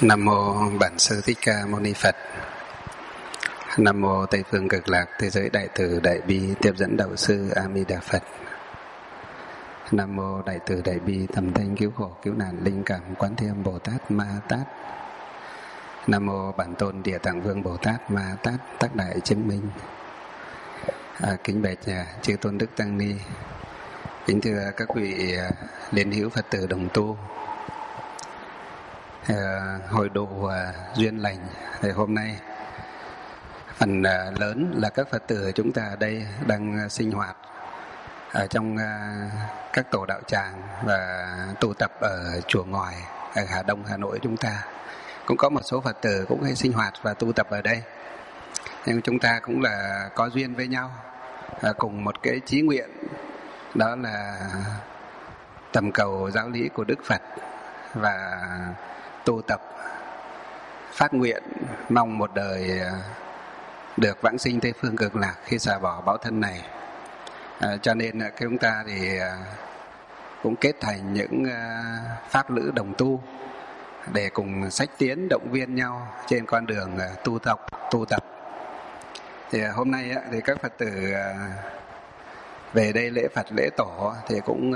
Nam mô Bản Sư Thích Ca Mâu Ni Phật. Nam mô Tây Phương Cực Lạc Thế Giới Đại Từ Đại Bi Tiếp Dẫn Đạo Sư A Di Đà Phật. Nam mô Đại Từ Đại Bi Thầm Thanh Cứu Khổ Cứu Nạn Linh Cảm Quán Thế Âm Bồ Tát Ma Tát. Nam mô Bản Tôn Địa Tạng Vương Bồ Tát Ma Tát Tác Đại Chứng Minh. Kính bạch chư tôn đức tăng ni, kính thưa các vị liên hữu Phật tử đồng tu. Hội độ duyên lành thì hôm nay phần lớn là các Phật tử chúng ta ở đây đang sinh hoạt ở trong các tổ đạo tràng và tụ tập ở chùa Ngòi ở Hà Đông, Hà Nội. Chúng ta cũng có một số Phật tử cũng hay sinh hoạt và tụ tập ở đây, nhưng chúng ta cũng là có duyên với nhau, cùng một cái chí nguyện, đó là tầm cầu giáo lý của Đức Phật và tu tập phát nguyện mong một đời được vãng sinh Tây Phương Cực Lạc khi xả bỏ báo thân này. Cho nên chúng ta thì cũng kết thành những pháp lữ đồng tu để cùng xách tiến động viên nhau trên con đường tu tập. Thì hôm nay thì các Phật tử về đây lễ Phật lễ tổ thì cũng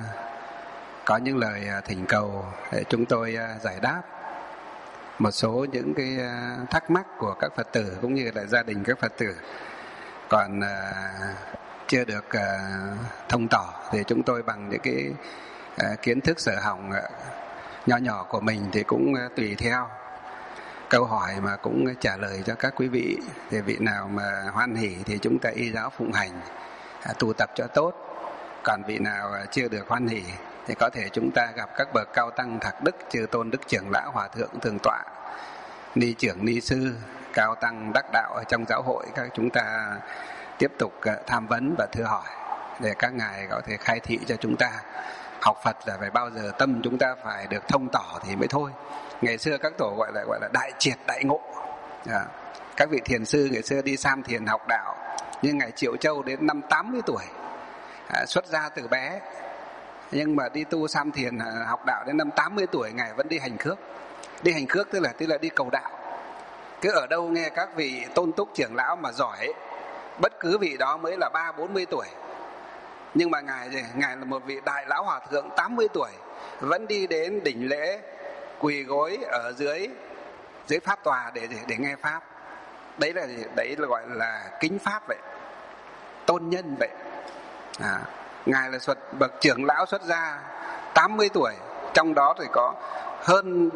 có những lời thỉnh cầu để chúng tôi giải đáp một số những cái thắc mắc của các Phật tử cũng như là gia đình các Phật tử còn chưa được thông tỏ, thì chúng tôi bằng những cái kiến thức sở hỏng nhỏ nhỏ của mình thì cũng tùy theo câu hỏi mà cũng trả lời cho các quý vị. Thì vị nào mà hoan hỉ thì chúng ta y giáo phụng hành, tu tập cho tốt. Còn vị nào chưa được hoan hỉ thì có thể chúng ta gặp các bậc cao tăng thạc đức, chư tôn đức trưởng lão, hòa thượng thường tọa, ni trưởng, ni sư, cao tăng đắc đạo ở trong giáo hội, các chúng ta tiếp tục tham vấn và thưa hỏi để các ngài có thể khai thị cho chúng ta. Học Phật là phải bao giờ tâm chúng ta phải được thông tỏ thì mới thôi. Ngày xưa các tổ gọi là đại triệt đại ngộ. Các vị thiền sư ngày xưa đi sam thiền học đạo, như ngài Triệu Châu đến năm 80 tuổi, xuất gia từ bé, nhưng mà đi tu sam thiền học đạo đến năm 80 tuổi ngài vẫn đi hành khước. Đi hành khước tức là đi cầu đạo. Cứ ở đâu nghe các vị tôn túc trưởng lão mà giỏi, bất cứ vị đó mới là 30-40 tuổi, nhưng mà ngài là một vị đại lão hòa thượng 80 tuổi vẫn đi đến đỉnh lễ quỳ gối ở dưới pháp tòa để nghe pháp. Đấy là gọi là kính pháp vậy, tôn nhân vậy. Ngài là bậc trưởng lão xuất gia 80 tuổi, trong đó thì có hơn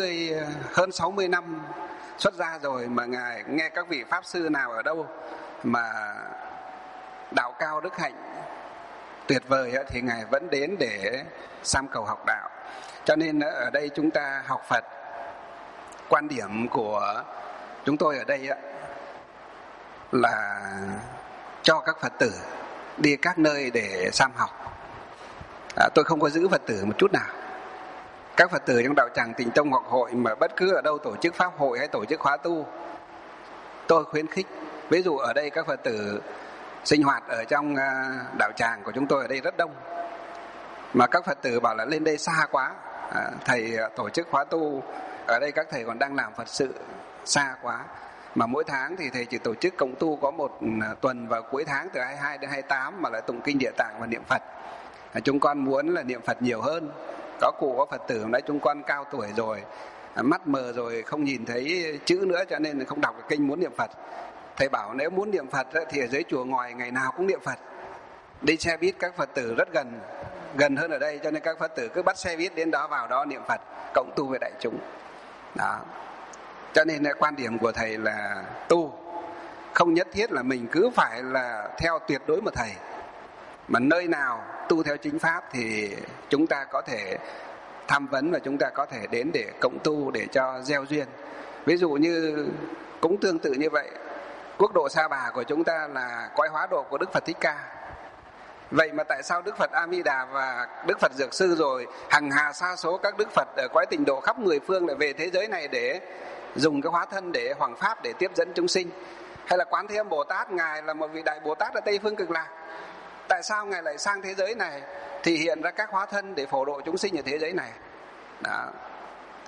60 năm xuất gia rồi, mà ngài nghe các vị pháp sư nào ở đâu mà đạo cao đức hạnh tuyệt vời thì ngài vẫn đến để sam cầu học đạo. Cho nên ở đây chúng ta học Phật, quan điểm của chúng tôi ở đây là cho các Phật tử đi các nơi để sam học. Tôi không có giữ Phật tử một chút nào. Các Phật tử trong đạo tràng Tịnh Tông hoặc hội mà bất cứ ở đâu tổ chức pháp hội hay tổ chức khóa tu, tôi khuyến khích. Ví dụ ở đây các Phật tử sinh hoạt ở trong đạo tràng của chúng tôi ở đây rất đông, mà các Phật tử bảo là lên đây xa quá, thầy tổ chức khóa tu ở đây các thầy còn đang làm Phật sự, xa quá. Mà mỗi tháng thì thầy chỉ tổ chức cộng tu có một tuần vào cuối tháng từ 22 đến 28 mà lại tụng kinh Địa Tạng và niệm Phật. Chúng con muốn là niệm Phật nhiều hơn. Có cụ có Phật tử nói chúng con cao tuổi rồi, mắt mờ rồi không nhìn thấy chữ nữa, cho nên không đọc cái kinh, muốn niệm Phật. Thầy bảo nếu muốn niệm Phật thì ở dưới chùa Ngòi ngày nào cũng niệm Phật. Đi xe buýt các Phật tử rất gần hơn ở đây, cho nên các Phật tử cứ bắt xe buýt đến đó, vào đó niệm Phật, cộng tu với đại chúng. Đó. Cho nên quan điểm của thầy là tu không nhất thiết là mình cứ phải là theo tuyệt đối một thầy, mà nơi nào tu theo chính pháp thì chúng ta có thể tham vấn và chúng ta có thể đến để cộng tu để cho gieo duyên. Ví dụ như cũng tương tự như vậy, quốc độ Sa Bà của chúng ta là cõi hóa độ của Đức Phật Thích Ca. Vậy mà tại sao Đức Phật A Di Đà và Đức Phật Dược Sư rồi hằng hà sa số các Đức Phật ở cõi Tịnh Độ khắp 10 phương lại về thế giới này để dùng cái hóa thân để hoằng pháp, để tiếp dẫn chúng sinh? Hay là Quán Thế Âm Bồ Tát, ngài là một vị đại Bồ Tát ở Tây Phương Cực Lạc, tại sao ngài lại sang thế giới này thì hiện ra các hóa thân để phổ độ chúng sinh ở thế giới này? Đó.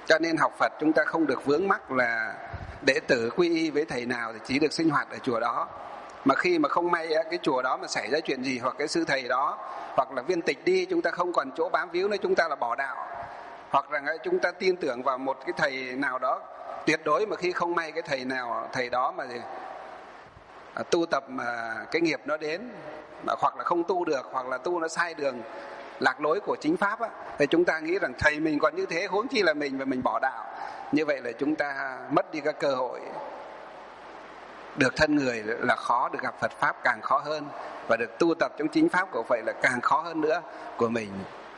Cho nên học Phật chúng ta không được vướng mắc là đệ tử quy y với thầy nào thì chỉ được sinh hoạt ở chùa đó. Mà khi mà không may cái chùa đó mà xảy ra chuyện gì, hoặc cái sư thầy đó, hoặc là viên tịch đi, chúng ta không còn chỗ bám víu nữa, chúng ta là bỏ đạo. Hoặc là chúng ta tin tưởng vào một cái thầy nào đó tuyệt đối, mà khi không may cái thầy đó mà tu tập mà cái nghiệp nó đến, mà hoặc là không tu được, hoặc là tu nó sai đường lạc lối của chính pháp á, thì chúng ta nghĩ rằng thầy mình còn như thế, huống chi là mình, và mình bỏ đạo. Như vậy là chúng ta mất đi các cơ hội được thân người là khó, được gặp Phật pháp càng khó hơn, và được tu tập trong chính pháp của Phật là càng khó hơn nữa của mình.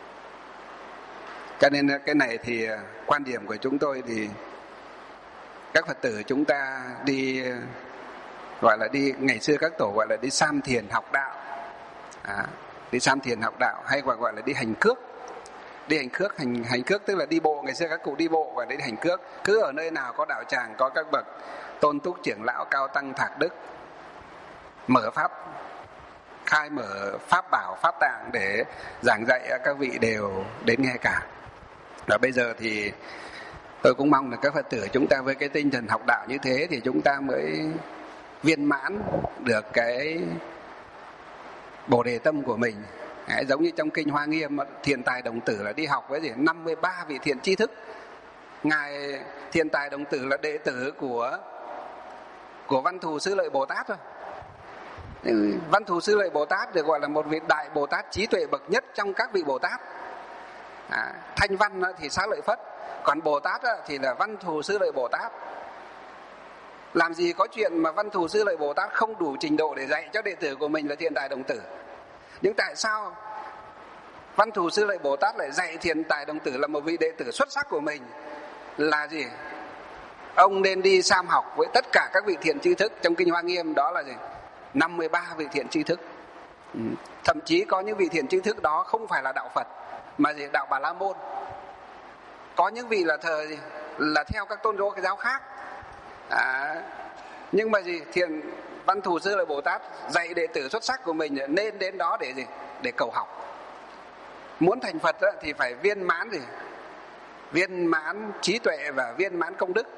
Cho nên cái này thì quan điểm của chúng tôi thì các Phật tử chúng ta đi, gọi là đi, ngày xưa các tổ gọi là đi sam thiền học đạo, đi sam thiền học đạo, hay gọi là đi hành cước. Đi hành cước tức là đi bộ. Ngày xưa các cụ đi bộ và đi hành cước. Cứ ở nơi nào có đạo tràng, có các bậc tôn túc trưởng lão cao tăng thạc đức mở pháp, khai mở pháp bảo, pháp tạng để giảng dạy, các vị đều đến nghe cả. Và bây giờ thì tôi cũng mong là các Phật tử chúng ta với cái tinh thần học đạo như thế thì chúng ta mới viên mãn được cái bồ đề tâm của mình. Giống như trong kinh Hoa Nghiêm, Thiện Tài Đồng Tử là đi học với 53 vị thiện tri thức. Ngài Thiện Tài Đồng Tử là đệ tử của Văn Thù Sư Lợi Bồ Tát thôi. Văn Thù Sư Lợi Bồ Tát được gọi là một vị đại Bồ Tát trí tuệ bậc nhất trong các vị Bồ Tát. Thanh Văn thì Xá Lợi Phất, còn Bồ Tát thì là Văn Thù Sư Lợi Bồ Tát. Làm gì có chuyện mà Văn Thù Sư Lợi Bồ Tát không đủ trình độ để dạy cho đệ tử của mình là Thiện Tài Đồng Tử. Nhưng tại sao Văn Thù Sư Lợi Bồ Tát lại dạy Thiện Tài Đồng Tử là một vị đệ tử xuất sắc của mình là gì? Ông nên đi sam học với tất cả các vị thiện tri thức. Trong kinh Hoa Nghiêm đó là gì? 53 vị thiện tri thức. Thậm chí có những vị thiện tri thức đó không phải là đạo Phật mà gì? Đạo Bà La Môn. Có những vị là theo các tôn giáo khác. Nhưng mà gì? Văn Thù Sư Lợi Bồ Tát dạy đệ tử xuất sắc của mình nên đến đó để gì? Để cầu học. Muốn thành Phật thì phải viên mãn gì? Viên mãn trí tuệ và viên mãn công đức.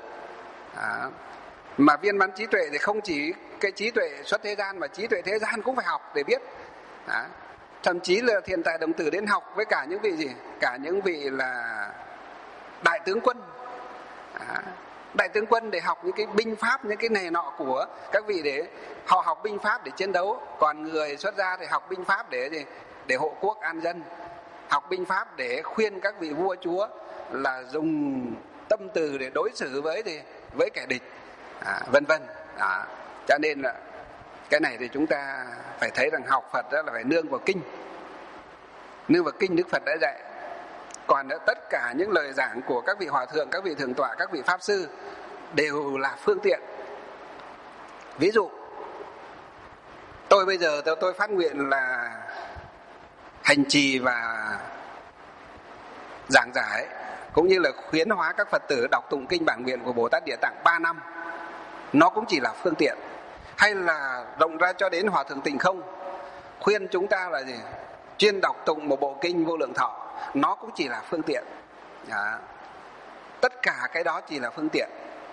Mà viên mãn trí tuệ thì không chỉ cái trí tuệ xuất thế gian, mà trí tuệ thế gian cũng phải học để biết. Thậm chí là Thiện Tài Đồng Tử đến học với cả những vị gì? Cả những vị là đại tướng quân. Đại tướng quân để học những cái binh pháp, những cái này nọ của các vị, để họ học binh pháp để chiến đấu. Còn người xuất gia thì học binh pháp để gì? Để hộ quốc an dân. Học binh pháp để khuyên các vị vua chúa là dùng tâm từ để đối xử với kẻ địch, vân vân. Cho nên là cái này thì chúng ta phải thấy rằng học Phật đó là phải nương vào kinh. Nương vào kinh Đức Phật đã dạy. Còn tất cả những lời giảng của các vị hòa thượng, các vị thượng tọa, các vị pháp sư đều là phương tiện. Ví dụ tôi bây giờ tôi phát nguyện là hành trì và giảng giải cũng như là khuyến hóa các Phật tử đọc tụng kinh bản nguyện của Bồ Tát Địa Tạng 3 năm. Nó cũng chỉ là phương tiện. Hay là rộng ra cho đến Hòa Thượng Tịnh Không khuyên chúng ta là gì? Chuyên đọc tụng một bộ kinh Vô Lượng Thọ. Nó cũng chỉ là phương tiện. Tất cả cái đó chỉ là phương tiện.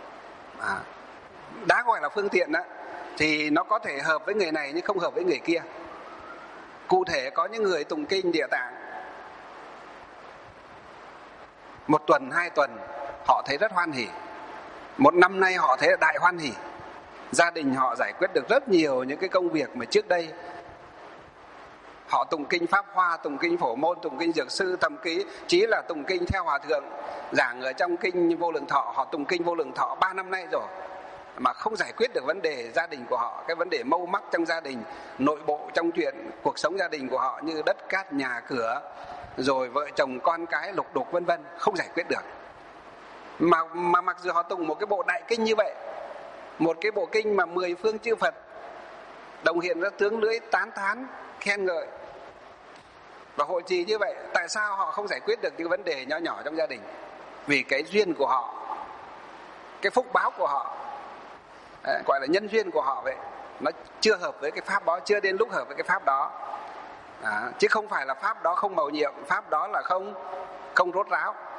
Đã gọi là phương tiện đó, thì nó có thể hợp với người này nhưng không hợp với người kia. Cụ thể có những người tụng kinh Địa Tạng 1 tuần, 2 tuần họ thấy rất hoan hỉ. 1 năm nay họ thấy đại hoan hỉ. Gia đình họ giải quyết được rất nhiều những cái công việc mà trước đây họ tụng kinh Pháp Hoa, tụng kinh Phổ Môn, tụng kinh Dược Sư, thậm chí là tụng kinh theo Hòa Thượng giảng ở trong kinh Vô Lượng Thọ. Họ tụng kinh Vô Lượng Thọ 3 năm nay rồi mà không giải quyết được vấn đề gia đình của họ. Cái vấn đề mâu mắc trong gia đình, nội bộ trong chuyện cuộc sống gia đình của họ, như đất cát nhà cửa, rồi vợ chồng con cái lục đục vân vân, không giải quyết được. Mà mặc dù họ tụng một cái bộ đại kinh như vậy, một cái bộ kinh mà 10 phương chư Phật đồng hiện ra tướng lưỡi tán thán khen ngợi và hội trì như vậy, tại sao họ không giải quyết được những vấn đề nhỏ nhỏ trong gia đình? Vì cái duyên của họ, cái phúc báo của họ, gọi là nhân duyên của họ vậy, nó chưa hợp với cái pháp đó, chưa đến lúc hợp với cái pháp đó. Chứ không phải là pháp đó không mầu nhiệm, pháp đó là không rốt ráo.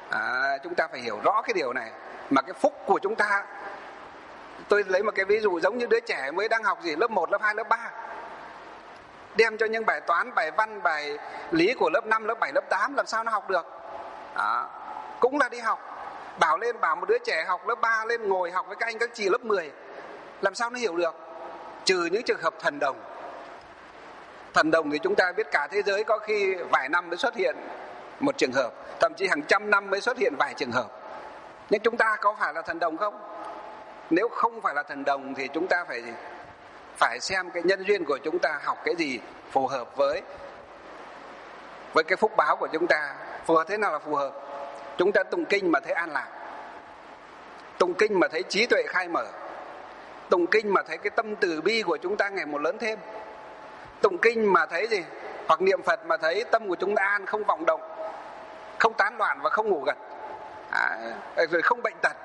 Chúng ta phải hiểu rõ cái điều này. Mà cái phúc của chúng ta, tôi lấy một cái ví dụ giống như đứa trẻ mới đang học lớp 1, lớp 2, lớp 3, đem cho những bài toán, bài văn, bài lý của lớp 5, lớp 7, lớp 8 làm sao nó học được. Cũng là đi học. Bảo một đứa trẻ học lớp 3 lên ngồi học với các anh các chị lớp 10, làm sao nó hiểu được? Trừ những trường hợp thần đồng. Thần đồng thì chúng ta biết cả thế giới có khi vài năm mới xuất hiện một trường hợp, thậm chí hàng trăm năm mới xuất hiện vài trường hợp. Nhưng chúng ta có phải là thần đồng không? Nếu không phải là thần đồng thì chúng ta phải xem cái nhân duyên của chúng ta học cái gì phù hợp với cái phúc báo của chúng ta. Phù hợp thế nào là phù hợp? Chúng ta tụng kinh mà thấy an lạc, tụng kinh mà thấy trí tuệ khai mở, tụng kinh mà thấy cái tâm từ bi của chúng ta ngày một lớn thêm, tụng kinh mà thấy gì? Hoặc niệm Phật mà thấy tâm của chúng ta an, không vọng động, không tán loạn và không ngủ gật, rồi không bệnh tật,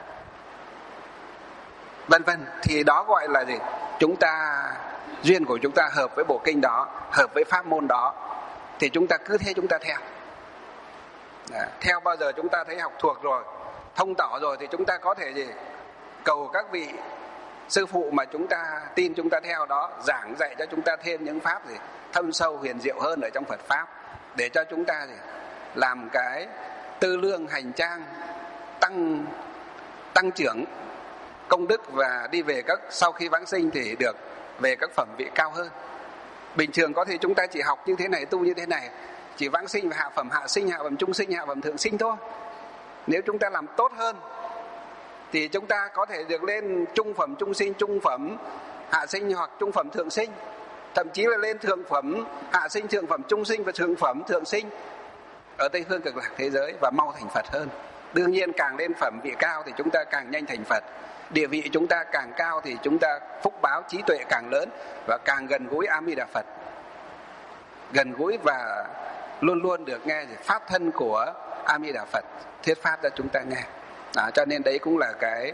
vân vân. Thì đó gọi là gì? Chúng ta, duyên của chúng ta hợp với bộ kinh đó, hợp với pháp môn đó, thì chúng ta cứ thế chúng ta theo. Theo bao giờ chúng ta thấy học thuộc rồi, thông tỏ rồi, thì chúng ta có thể gì? Cầu các vị sư phụ mà chúng ta tin, chúng ta theo đó, giảng dạy cho chúng ta thêm những pháp gì thâm sâu huyền diệu hơn ở trong Phật pháp, để cho chúng ta gì làm cái tư lương hành trang tăng trưởng công đức, và đi về sau khi vãng sinh thì được về các phẩm vị cao hơn. Bình thường có thể chúng ta chỉ học như thế này, tu như thế này, chỉ vãng sinh và hạ phẩm hạ sinh, hạ phẩm trung sinh, hạ phẩm thượng sinh thôi. Nếu chúng ta làm tốt hơn thì chúng ta có thể được lên trung phẩm trung sinh, trung phẩm hạ sinh, hoặc trung phẩm thượng sinh, thậm chí là lên thượng phẩm hạ sinh, thượng phẩm trung sinh và thượng phẩm thượng sinh ở Tây phương Cực Lạc thế giới, và mau thành Phật hơn. Đương nhiên càng lên phẩm vị cao thì chúng ta càng nhanh thành Phật. Địa vị chúng ta càng cao thì chúng ta phúc báo trí tuệ càng lớn, và càng gần gũi A Di Đà Phật, gần gũi và luôn luôn được nghe pháp thân của A Di Đà Phật thuyết pháp cho chúng ta nghe. Cho nên đấy cũng là cái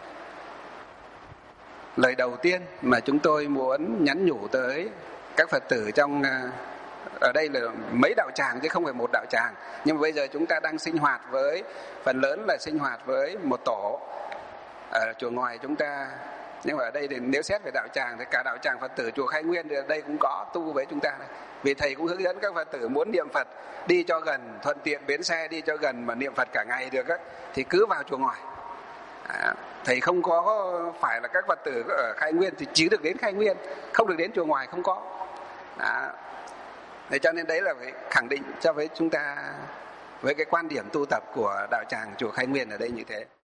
lời đầu tiên mà chúng tôi muốn nhắn nhủ tới các Phật tử trong, ở đây là mấy đạo tràng chứ không phải một đạo tràng, nhưng mà bây giờ chúng ta đang sinh hoạt với, phần lớn là sinh hoạt với một tổ ở chùa ngoài chúng ta. Nhưng mà ở đây thì nếu xét về đạo tràng thì cả đạo tràng Phật tử chùa Khai Nguyên thì ở đây cũng có tu với chúng ta này. Vì thầy cũng hướng dẫn các Phật tử muốn niệm Phật đi cho gần, thuận tiện bến xe đi cho gần mà niệm Phật cả ngày được á, thì cứ vào chùa ngoài. Thầy không có phải là các Phật tử ở Khai Nguyên thì chỉ được đến Khai Nguyên, không được đến chùa ngoài, không có. Thế cho nên đấy là phải khẳng định cho với chúng ta với cái quan điểm tu tập của đạo tràng chùa Khai Nguyên ở đây như thế.